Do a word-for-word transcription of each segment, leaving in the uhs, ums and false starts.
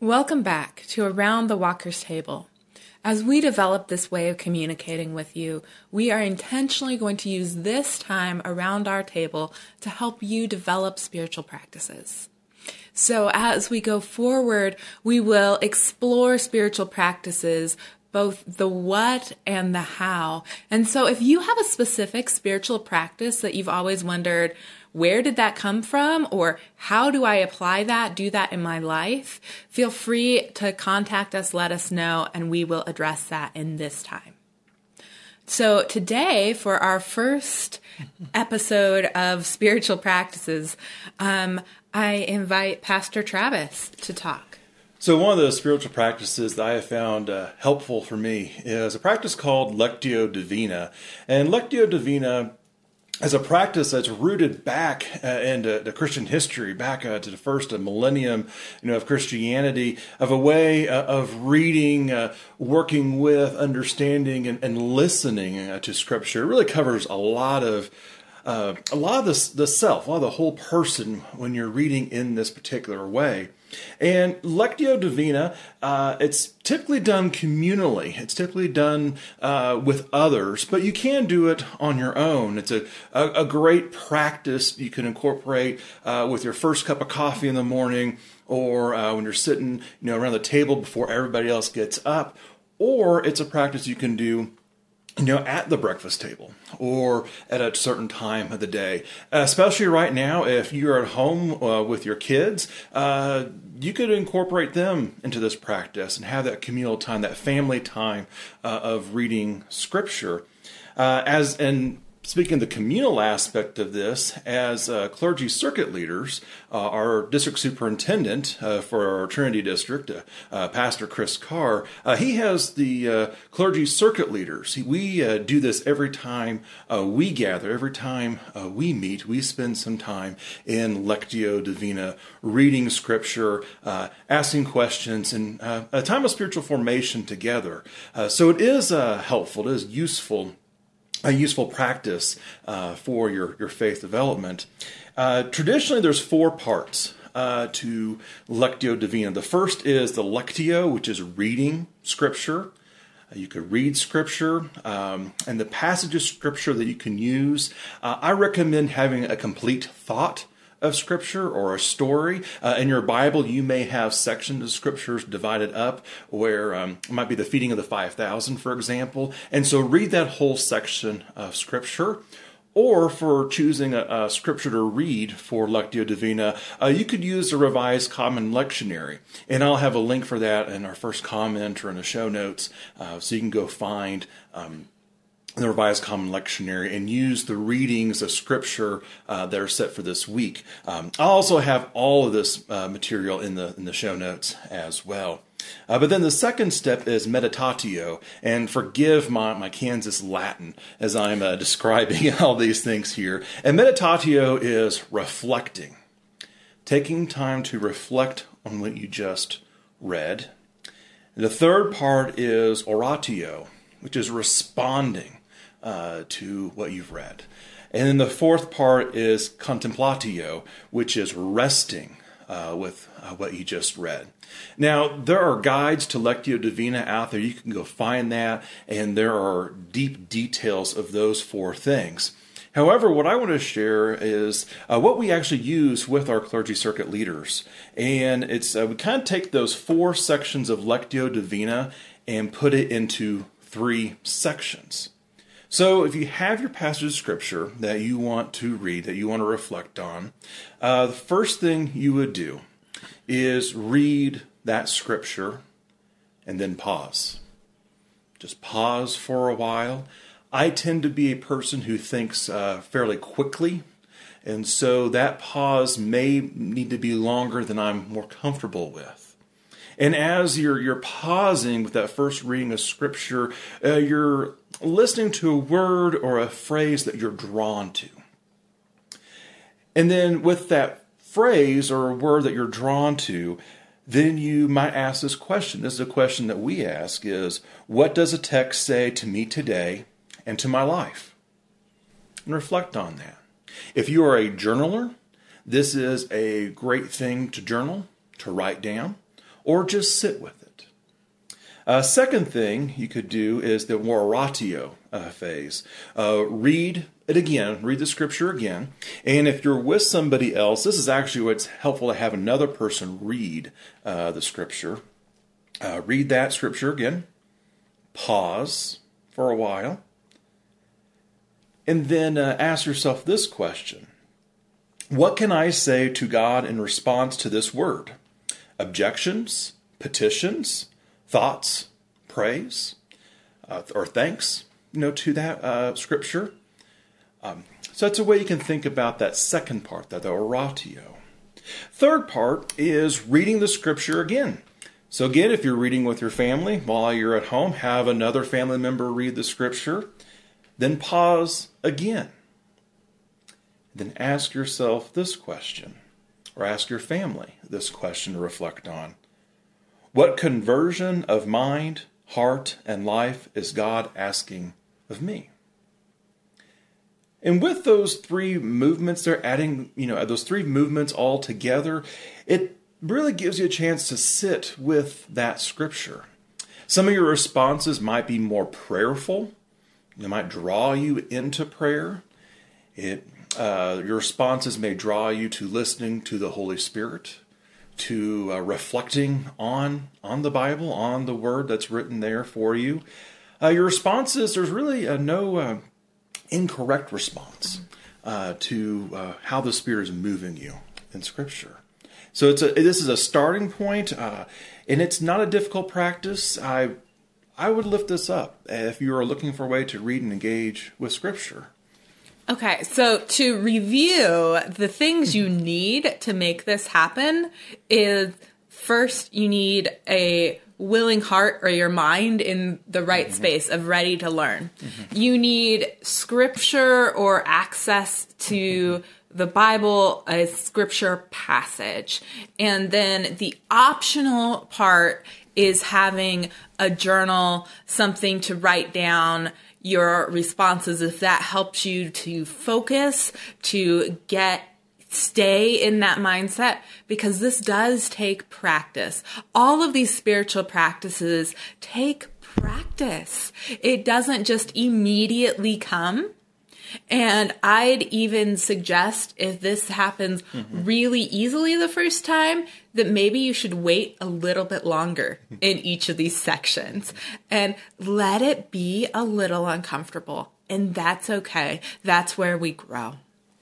Welcome back to Around the Walker's Table. As we develop this way of communicating with you, we are intentionally going to use this time around our table to help you develop spiritual practices. So as we go forward, we will explore spiritual practices, both the what and the how. And so if you have a specific spiritual practice that you've always wondered, where did that come from? Or how do I apply that, do that in my life? Feel free to contact us, let us know, and we will address that in this time. So today, for our first episode of Spiritual Practices, um, I invite Pastor Travis to talk. So one of the spiritual practices that I have found uh, helpful for me is a practice called Lectio Divina. And Lectio Divina is a practice that's rooted back uh, into the Christian history, back uh, to the first uh, millennium, you know, of Christianity, of a way uh, of reading, uh, working with, understanding, and, and listening uh, to Scripture. It really covers a lot of uh, a lot of the, the self, a lot of the whole person when you're reading in this particular way. And Lectio Divina, uh, it's typically done communally. It's typically done uh, with others, but you can do it on your own. It's a, a, a great practice you can incorporate uh, with your first cup of coffee in the morning, or uh, when you're sitting, you know, around the table before everybody else gets up. Or it's a practice you can do, you know, at the breakfast table or at a certain time of the day. Uh, especially right now, if you're at home uh, with your kids, uh, you could incorporate them into this practice and have that communal time, that family time uh, of reading Scripture. Uh, as and Speaking of the communal aspect of this, as uh, clergy circuit leaders, uh, our district superintendent uh, for our Trinity district, uh, uh, Pastor Chris Carr, uh, he has the uh, clergy circuit leaders. He, we uh, do this every time uh, we gather, every time uh, we meet. We spend some time in Lectio Divina, reading Scripture, uh, asking questions, and uh, a time of spiritual formation together. Uh, so it is uh, helpful, it is useful. A useful practice uh, for your, your faith development. Uh, traditionally, there's four parts uh, to Lectio Divina. The first is the Lectio, which is reading Scripture. Uh, you could read Scripture, um, and the passage of Scripture that you can use. Uh, I recommend having a complete thought of Scripture or a story. Uh, in your Bible, you may have sections of Scriptures divided up where um, it might be the feeding of the five thousand, for example. And so read that whole section of Scripture. Or for choosing a, a Scripture to read for Lectio Divina, uh, you could use the Revised Common Lectionary. And I'll have a link for that in our first comment or in the show notes, uh, so you can go find um, the Revised Common Lectionary and use the readings of Scripture uh, that are set for this week. Um, I'll also have all of this uh, material in the in the show notes as well. Uh, but then the second step is meditatio, and forgive my, my Kansas Latin as I'm uh, describing all these things here. And meditatio is reflecting, taking time to reflect on what you just read. And the third part is oratio, which is responding Uh, to what you've read. And then the fourth part is contemplatio, which is resting uh, with uh, what you just read. Now, there are guides to Lectio Divina out there. You can go find that, and there are deep details of those four things. However, what I want to share is uh, what we actually use with our clergy circuit leaders. And it's uh, we kind of take those four sections of Lectio Divina and put it into three sections. So if you have your passage of Scripture that you want to read, that you want to reflect on, uh, the first thing you would do is read that Scripture and then pause. Just pause for a while. I tend to be a person who thinks uh, fairly quickly, and so that pause may need to be longer than I'm more comfortable with. And as you're you're pausing with that first reading of Scripture, uh, you're listening to a word or a phrase that you're drawn to. And then with that phrase or a word that you're drawn to, then you might ask this question. This is a question that we ask is, what does a text say to me today and to my life? And reflect on that. If you are a journaler, this is a great thing to journal, to write down. or just sit with it. Uh, second thing you could do is the oratio uh, phase. Uh, read it again, read the scripture again. And if you're with somebody else, this is actually what's helpful to have another person read uh, the scripture. Uh, read that scripture again. Pause for a while. And then uh, ask yourself this question. What can I say to God in response to this word? Objections, petitions, thoughts, praise, uh, or thanks, you know, to that uh, scripture. Um, so that's a way you can think about that second part, that the oratio. Third part is reading the scripture again. So again, if you're reading with your family while you're at home, have another family member read the scripture, then pause again. Then ask yourself this question, or ask your family this question to reflect on. What conversion of mind, heart, and life is God asking of me? And with those three movements, they're adding, you know, those three movements all together, it really gives you a chance to sit with that scripture. Some of your responses might be more prayerful. They might draw you into prayer. It, uh, your responses may draw you to listening to the Holy Spirit, to uh, reflecting on, on the Bible, on the word that's written there for you. Uh, your responses, there's really uh, no uh, incorrect response uh, to uh, how the Spirit is moving you in Scripture. So it's a, this is a starting point, uh, and it's not a difficult practice. I I would lift this up if you are looking for a way to read and engage with Scripture. Okay, so to review, the things you need to make this happen is first you need a willing heart or your mind in the right mm-hmm. space of ready to learn. Mm-hmm. You need scripture or access to mm-hmm. the Bible, a scripture passage. And then the optional part is having a journal, something to write down your responses if that helps you to focus, to get stay in that mindset, because this does take practice. All of these spiritual practices take practice. It doesn't just immediately come. And I'd even suggest if this happens mm-hmm. really easily the first time, that maybe you should wait a little bit longer in each of these sections and let it be a little uncomfortable. And that's okay. That's where we grow.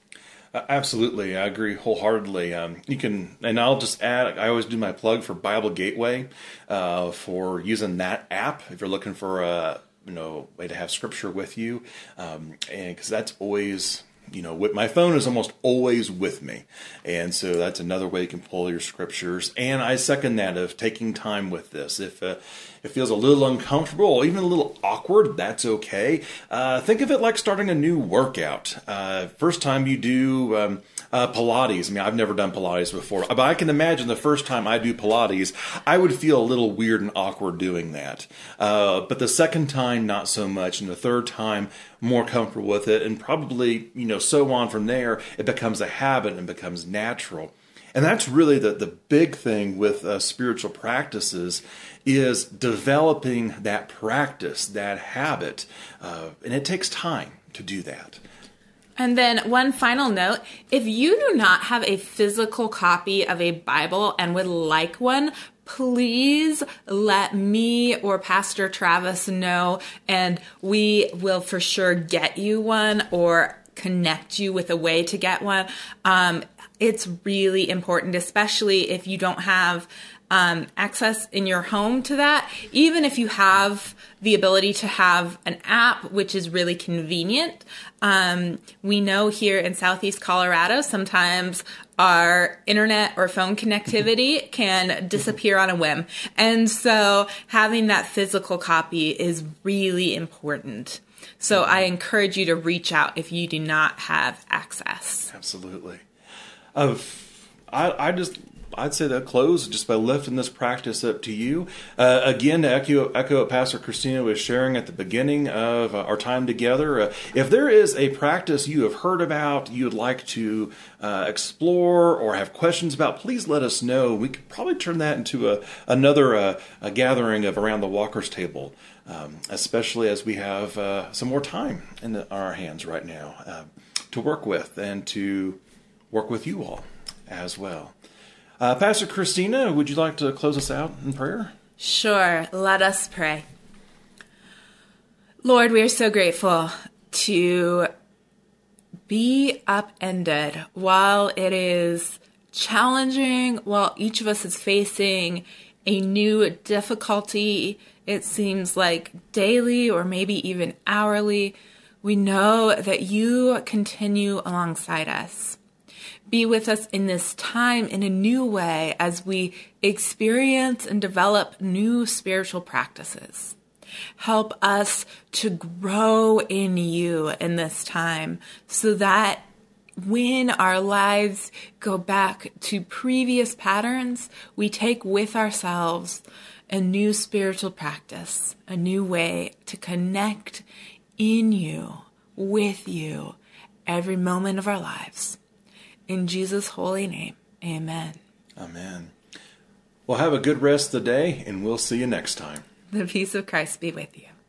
Uh, absolutely. I agree wholeheartedly. Um, you can, and I'll just add, I always do my plug for Bible Gateway uh, for using that app if you're looking for a you know, way to have scripture with you. Um, and because that's always, you know, with, my phone is almost always with me. And so that's another way you can pull your scriptures. And I second that of taking time with this. If uh, it feels a little uncomfortable or even a little awkward, that's okay. Uh, think of it like starting a new workout. Uh, first time you do um, uh, Pilates. I mean, I've never done Pilates before, but I can imagine the first time I do Pilates, I would feel a little weird and awkward doing that. Uh, but the second time, not so much. And the third time, more comfortable with it. And probably, you know, so on from there, it becomes a habit and becomes natural. And that's really the, the big thing with uh, spiritual practices is developing that practice, that habit. Uh, and it takes time to do that. And then one final note, if you do not have a physical copy of a Bible and would like one, please let me or Pastor Travis know, and we will for sure get you one or connect you with a way to get one. Um, it's really important, especially if you don't have um, access in your home to that. Even if you have the ability to have an app, which is really convenient. Um, we know here in Southeast Colorado, sometimes our internet or phone connectivity can disappear on a whim. And so having that physical copy is really important. So I encourage you to reach out if you do not have access. Absolutely. Uh, I, I just I'd say that close just by lifting this practice up to you. Uh, again, to echo, echo what Pastor Christina was sharing at the beginning of uh, our time together, uh, if there is a practice you have heard about, you would like to uh, explore or have questions about, please let us know. We could probably turn that into a another uh, a gathering of Around the Walker's Table, um, especially as we have uh, some more time in the, our hands right now uh, to work with and to work with you all as well. Uh, Pastor Christina, would you like to close us out in prayer? Sure. Let us pray. Lord, we are so grateful to be upended while it is challenging, while each of us is facing a new difficulty. It seems like daily or maybe even hourly. We know that you continue alongside us. Be with us in this time in a new way as we experience and develop new spiritual practices. Help us to grow in you in this time so that when our lives go back to previous patterns, we take with ourselves a new spiritual practice, a new way to connect in you, with you, every moment of our lives. In Jesus' holy name, amen. Amen. Well, have a good rest of the day, and we'll see you next time. The peace of Christ be with you.